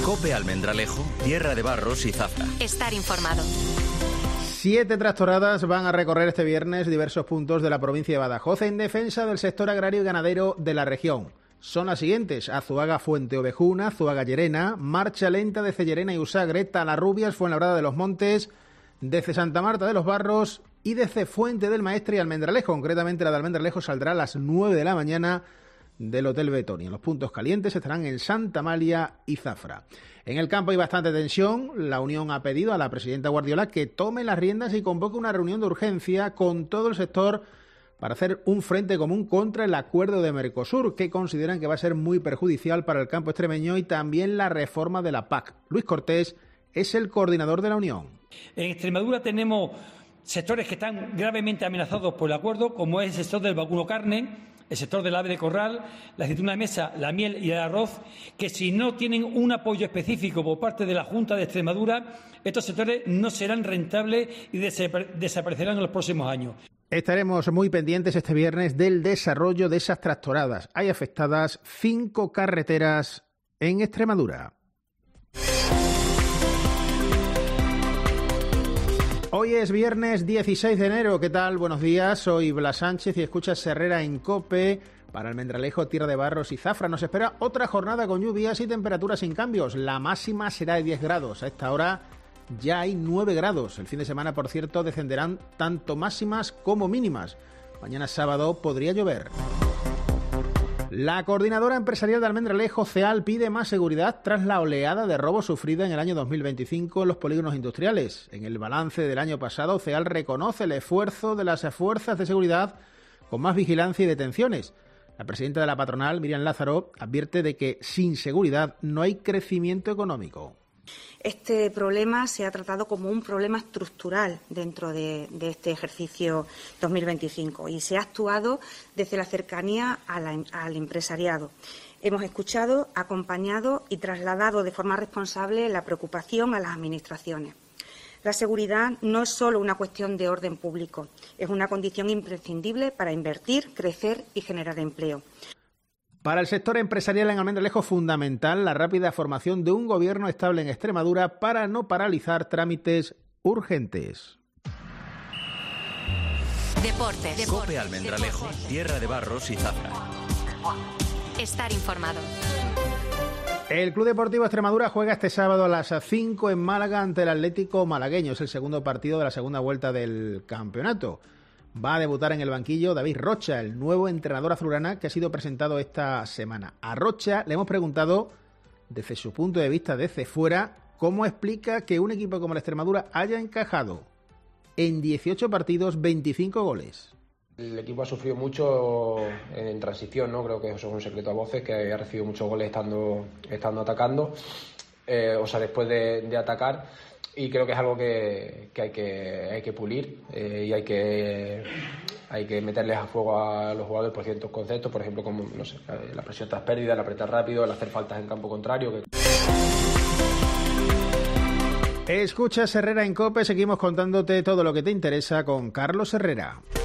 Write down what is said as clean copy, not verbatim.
COPE Almendralejo, Tierra de Barros y Zafra. Estar informado. 7 tractoradas van a recorrer este viernes diversos puntos de la provincia de Badajoz en defensa del sector agrario y ganadero de la región. Son las siguientes: Azuaga Fuente Ovejuna, Azuaga Llerena, Marcha Lenta de Cellerena y Usagre, Talarrubias, Fuenlabrada de los Montes, desde Santa Marta de los Barros y desde Fuente del Maestre y Almendralejo. Concretamente la de Almendralejo saldrá a las 9 de la mañana del Hotel Betonia. Los puntos calientes estarán en Santa Amalia y Zafra. En el campo hay bastante tensión. La Unión ha pedido a la presidenta Guardiola que tome las riendas y convoque una reunión de urgencia con todo el sector para hacer un frente común contra el acuerdo de Mercosur, que consideran que va a ser muy perjudicial para el campo extremeño, y también la reforma de la PAC. Luis Cortés es el coordinador de la Unión. En Extremadura tenemos sectores que están gravemente amenazados por el acuerdo, como es el sector del vacuno carne, el sector del ave de corral, la aceituna de mesa, la miel y el arroz, que si no tienen un apoyo específico por parte de la Junta de Extremadura, estos sectores no serán rentables y desaparecerán en los próximos años. Estaremos muy pendientes este viernes del desarrollo de esas tractoradas. Hay afectadas 5 carreteras en Extremadura. Hoy es viernes 16 de enero. ¿Qué tal? Buenos días. Soy Blas Sánchez y escuchas Herrera en COPE. Para Almendralejo, Tierra de Barros y Zafra nos espera otra jornada con lluvias y temperaturas sin cambios. La máxima será de 10 grados. A esta hora ya hay 9 grados. El fin de semana, por cierto, descenderán tanto máximas como mínimas. Mañana sábado podría llover. La Coordinadora Empresarial de Almendralejo, CEAL, pide más seguridad tras la oleada de robos sufrida en el año 2025 en los polígonos industriales. En el balance del año pasado, CEAL reconoce el esfuerzo de las fuerzas de seguridad con más vigilancia y detenciones. La presidenta de la patronal, Miriam Lázaro, advierte de que sin seguridad no hay crecimiento económico. Este problema se ha tratado como un problema estructural dentro de este ejercicio 2025 y se ha actuado desde la cercanía al empresariado. Hemos escuchado, acompañado y trasladado de forma responsable la preocupación a las administraciones. La seguridad no es solo una cuestión de orden público, es una condición imprescindible para invertir, crecer y generar empleo. Para el sector empresarial en Almendralejo es fundamental la rápida formación de un gobierno estable en Extremadura para no paralizar trámites urgentes. Deportes. COPE Almendralejo, Tierra de Barros y Zafra. Estar informado. El Club Deportivo Extremadura juega este sábado a las 5 en Málaga ante el Atlético malagueño. Es el segundo partido de la segunda vuelta del campeonato. Va a debutar en el banquillo David Rocha, el nuevo entrenador azulgrana que ha sido presentado esta semana. A Rocha le hemos preguntado, desde su punto de vista desde fuera, cómo explica que un equipo como la Extremadura haya encajado en 18 partidos 25 goles. El equipo ha sufrido mucho en transición, ¿no? Creo que eso es un secreto a voces, que ha recibido muchos goles estando atacando, después de atacar. Y creo que es algo que hay que pulir y hay que meterles a fuego a los jugadores por ciertos conceptos, por ejemplo, como la presión tras pérdida, el apretar rápido, el hacer faltas en campo contrario. Escuchas Herrera en COPE, seguimos contándote todo lo que te interesa con Carlos Herrera.